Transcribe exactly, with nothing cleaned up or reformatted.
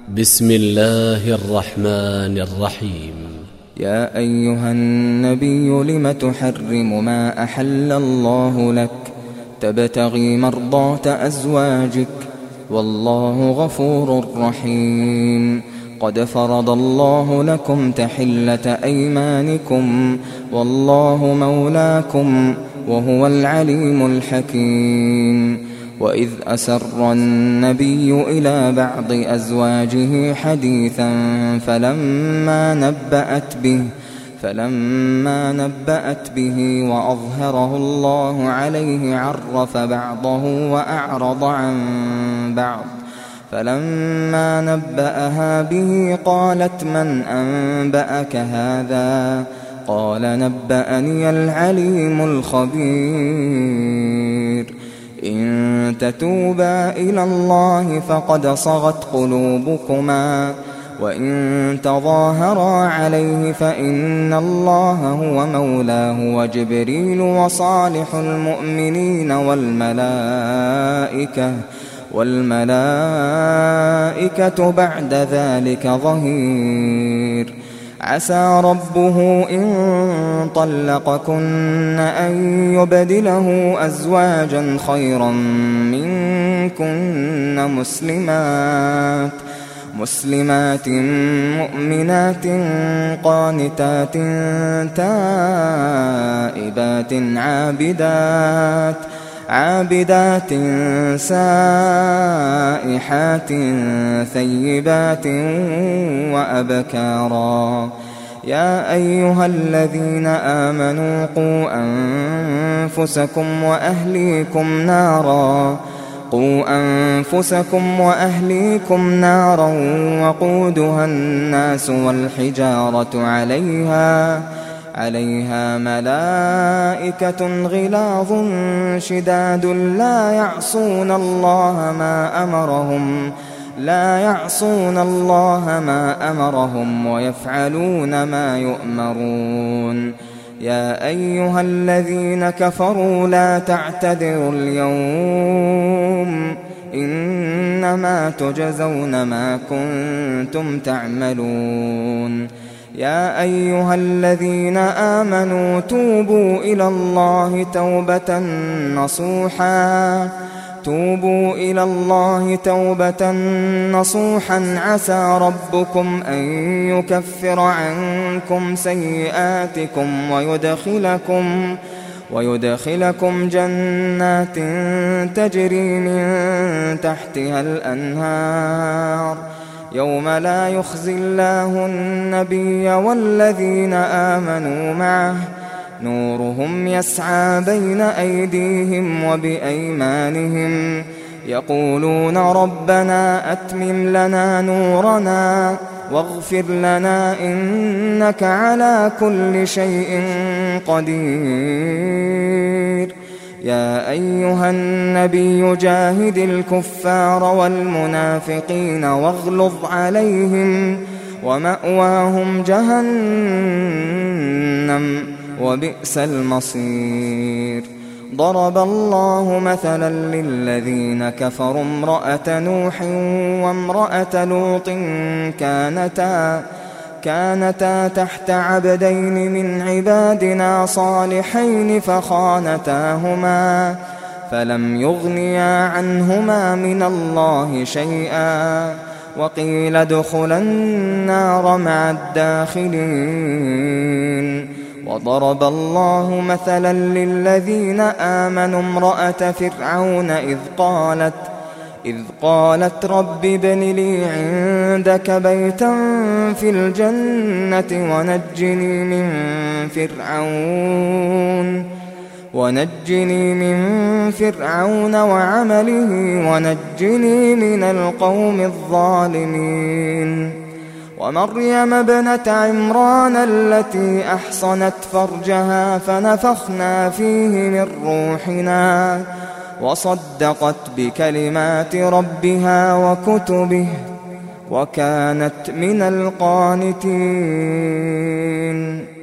بسم الله الرحمن الرحيم. يا أيها النبي لم تحرم ما أحل الله لك تبتغي مرضات أزواجك والله غفور رحيم. قد فرض الله لكم تحلة أيمانكم والله مولاكم وهو العليم الحكيم. وإذ أسر النبي إلى بعض أزواجه حديثا فلما نبأت به فلما نبأت به وأظهره الله عليه عرف بعضه وأعرض عن بعض. فلما نبأها به قالت من أنبأك هذا؟ قال نبأني العليم الخبير. إن تتوبا إلى الله فقد صغت قلوبكما وإن تظاهرا عليه فإن الله هو مولاه وجبريل وصالح المؤمنين والملائكة والملائكة بعد ذلك ظهير. عسى ربه إن طلقكن أن يبدله أزواجا خيرا منكن مسلمات مسلمات مؤمنات قانتات تائبات عابدات عابدات سائحات ثيبات وأبكارا. يا أيها الذين آمنوا قوا أنفسكم وأهليكم نارا قوا أنفسكم وأهليكم نارا وقودها الناس والحجارة عليها عليها ملائكة غلاظ شداد لا يعصون الله ما أمرهم لا يعصون الله ما أمرهم ويفعلون ما يؤمرون. يا أيها الذين كفروا لا تعتذروا اليوم إنما تجزون ما كنتم تعملون. يا أيها الذين آمنوا توبوا إلى الله توبة نصوحا توبوا إلى الله توبة نصوحا عسى ربكم أن يكفر عنكم سيئاتكم ويدخلكم ويدخلكم جنات تجري من تحتها الأنهار يوم لا يخزي الله النبي والذين آمنوا معه نورهم يسعى بين أيديهم وبأيمانهم يقولون ربنا أتمم لنا نورنا واغفر لنا إنك على كل شيء قدير. يا أيها النبي جاهد الكفار والمنافقين واغلظ عليهم ومأواهم جهنم وبئس المصير. ضرب الله مثلا للذين كفروا امرأة نوح وامرأة لوط كانتا كانتا تحت عبدين من عبادنا صالحين فخانتاهما فلم يغنيا عنهما من الله شيئا وقيل ادخلا النار مع الداخلين. وضرب الله مثلا للذين آمنوا امرأة فرعون إذ قالت إذ قالت رب ابن لي عندك بيتا في الجنة ونجني من فرعون ونجني من فرعون وعمله ونجني من القوم الظالمين. ومريم ابنة عمران التي أحصنت فرجها فنفخنا فيه من روحنا وصدقت بكلمات ربها وكتبه وكانت من القانتين.